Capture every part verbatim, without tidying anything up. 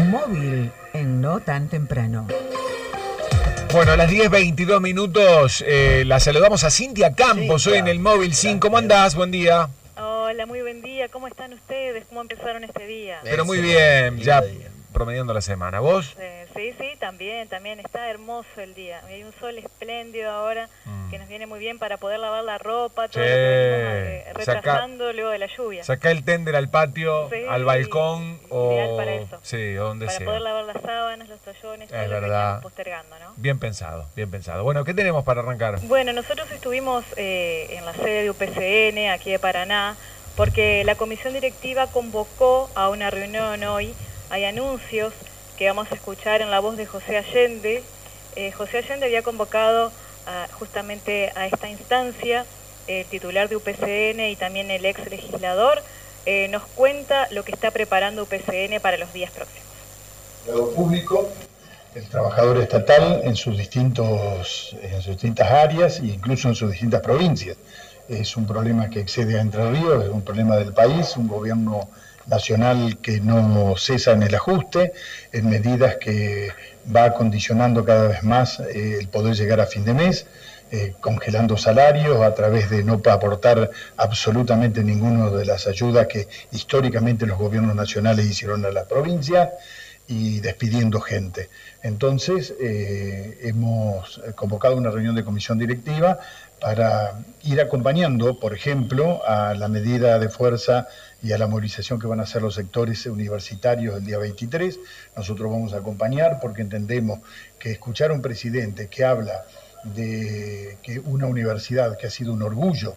Móvil en No Tan Temprano. Bueno, a las diez veintidós minutos eh, la saludamos a Cintia Campos, Cintia, hoy en el Móvil cinco. ¿Cómo andás? Buen día. Hola, muy buen día. ¿Cómo están ustedes? ¿Cómo empezaron este día? Pero muy bien, ya promediando la semana. ¿Vos? Eh, sí, sí, también, también. Está hermoso el día. Hay un sol espléndido ahora mm. que nos viene muy bien para poder lavar la ropa, todo sí. lo que venimos eh, retrasando Saca, luego de la lluvia. Sacá el tender al patio, sí, al balcón o... Ideal para eso. Sí, donde para sea. Para poder lavar las sábanas, los toallones, todo es lo que verdad. veníamos postergando, ¿no? Bien pensado, bien pensado. Bueno, ¿qué tenemos para arrancar? Bueno, nosotros estuvimos eh, en la sede de U P C N, aquí de Paraná, porque la comisión directiva convocó a una reunión hoy. Hay anuncios que vamos a escuchar en la voz de José Allende. Eh, José Allende había convocado a, justamente a esta instancia, el titular de U P C N y también el ex legislador, eh, nos cuenta lo que está preparando U P C N para los días próximos. Lo público, el trabajador estatal en sus, distintos, en sus distintas áreas e incluso en sus distintas provincias. Es un problema que excede a Entre Ríos, es un problema del país, un gobierno nacional que no cesa en el ajuste, en medidas que va condicionando cada vez más eh, el poder llegar a fin de mes, eh, congelando salarios a través de no aportar absolutamente ninguna de las ayudas que históricamente los gobiernos nacionales hicieron a la provincia y despidiendo gente. Entonces eh, hemos convocado una reunión de comisión directiva para ir acompañando, por ejemplo, a la medida de fuerza y a la movilización que van a hacer los sectores universitarios el día veintitrés. Nosotros vamos a acompañar porque entendemos que escuchar a un presidente que habla de que una universidad que ha sido un orgullo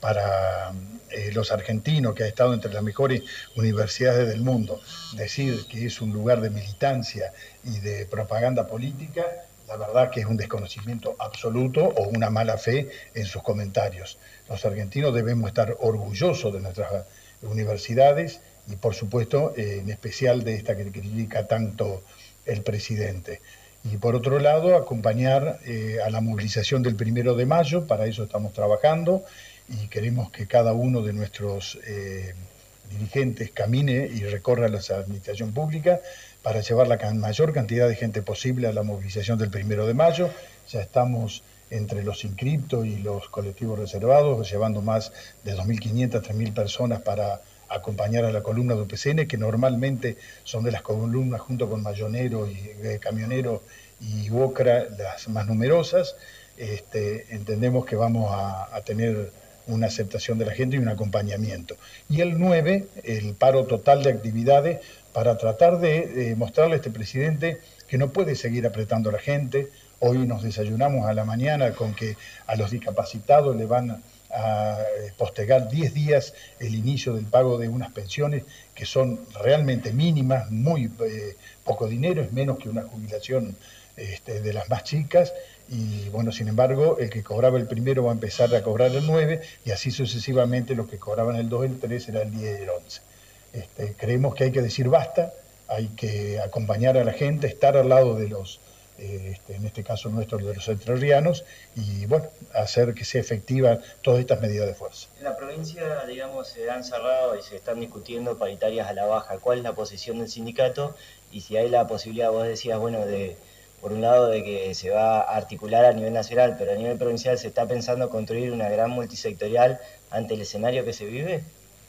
para eh, los argentinos, que ha estado entre las mejores universidades del mundo, decir que es un lugar de militancia y de propaganda política, la verdad que es un desconocimiento absoluto o una mala fe en sus comentarios. Los argentinos debemos estar orgullosos de nuestras universidades y, por supuesto, eh, en especial de esta que critica tanto el presidente. Y, por otro lado, acompañar eh, a la movilización del primero de mayo, para eso estamos trabajando y queremos que cada uno de nuestros eh, dirigentes camine y recorra la administración pública para llevar la mayor cantidad de gente posible a la movilización del primero de mayo. Ya estamos entre los inscriptos y los colectivos reservados, llevando más de dos mil quinientas, tres mil personas para acompañar a la columna de U P C N, que normalmente son de las columnas junto con Mayonero y eh, Camionero y Ocra las más numerosas. Este, entendemos que vamos a, a tener una aceptación de la gente y un acompañamiento. Y el nueve, el paro total de actividades para tratar de, de mostrarle a este presidente que no puede seguir apretando a la gente. Hoy nos desayunamos a la mañana con que a los discapacitados le van a postergar diez días el inicio del pago de unas pensiones que son realmente mínimas, muy eh, poco dinero, es menos que una jubilación este, de las más chicas. Y bueno, sin embargo, el que cobraba el primero va a empezar a cobrar el nueve y así sucesivamente los que cobraban el dos, el tres, será el diez y el once. Este, creemos que hay que decir basta, hay que acompañar a la gente, estar al lado de los, eh, este, en este caso nuestro, de los entrerrianos y bueno, hacer que sea efectiva todas estas medidas de fuerza. En la provincia, digamos, se han cerrado y se están discutiendo paritarias a la baja. ¿Cuál es la posición del sindicato? Y si hay la posibilidad, vos decías, bueno, de... por un lado de que se va a articular a nivel nacional, pero a nivel provincial se está pensando construir una gran multisectorial ante el escenario que se vive.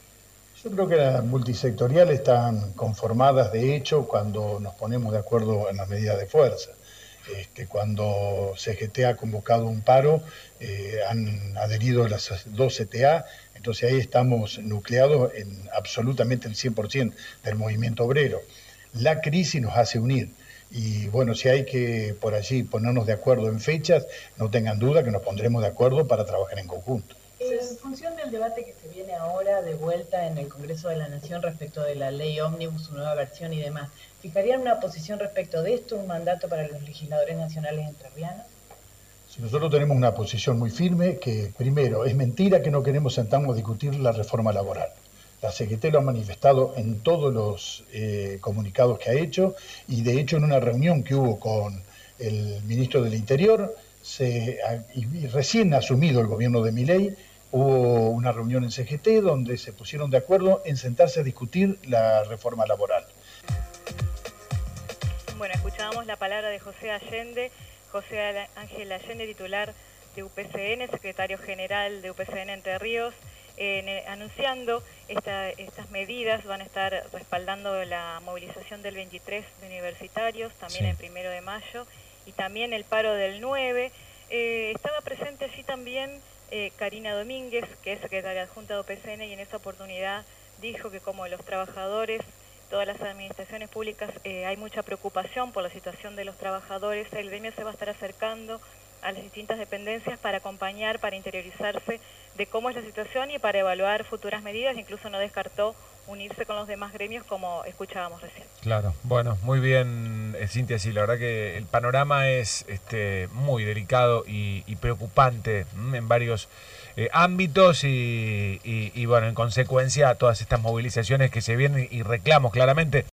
Yo creo que las multisectoriales están conformadas de hecho cuando nos ponemos de acuerdo en las medidas de fuerza. Este, cuando C G T ha convocado un paro, eh, han adherido las dos C T A, entonces ahí estamos nucleados en absolutamente el cien por ciento del movimiento obrero. La crisis nos hace unir. Y bueno, si hay que por allí ponernos de acuerdo en fechas, no tengan duda que nos pondremos de acuerdo para trabajar en conjunto. En función del debate que se viene ahora de vuelta en el Congreso de la Nación respecto de la ley ómnibus, su nueva versión y demás, ¿fijarían una posición respecto de esto, un mandato para los legisladores nacionales entrerrianos? Si nosotros tenemos una posición muy firme, que primero, es mentira que no queremos sentarnos a discutir la reforma laboral. La C G T lo ha manifestado en todos los eh, comunicados que ha hecho y de hecho en una reunión que hubo con el ministro del Interior se, y, y recién asumido el gobierno de Milei, hubo una reunión en C G T donde se pusieron de acuerdo en sentarse a discutir la reforma laboral. Bueno, escuchábamos la palabra de José Allende, José Ángel Allende, titular de U P C N, secretario general de U P C N Entre Ríos, eh, anunciando esta, estas medidas. Van a estar respaldando la movilización del veintitrés de universitarios, también Sí. el primero de mayo, y también el paro del nueve. Eh, estaba presente allí también eh, Karina Domínguez, que es secretaria adjunta de U P C N, y en esta oportunidad dijo que como los trabajadores, todas las administraciones públicas, eh, hay mucha preocupación por la situación de los trabajadores, el gremio se va a estar acercando a las distintas dependencias para acompañar, para interiorizarse de cómo es la situación y para evaluar futuras medidas. Incluso no descartó unirse con los demás gremios, como escuchábamos recién. Claro, bueno, muy bien, eh, Cintia, sí, la verdad que el panorama es este, muy delicado y, y preocupante mm, en varios eh, ámbitos y, y, y, bueno, en consecuencia, todas estas movilizaciones que se vienen y reclamos claramente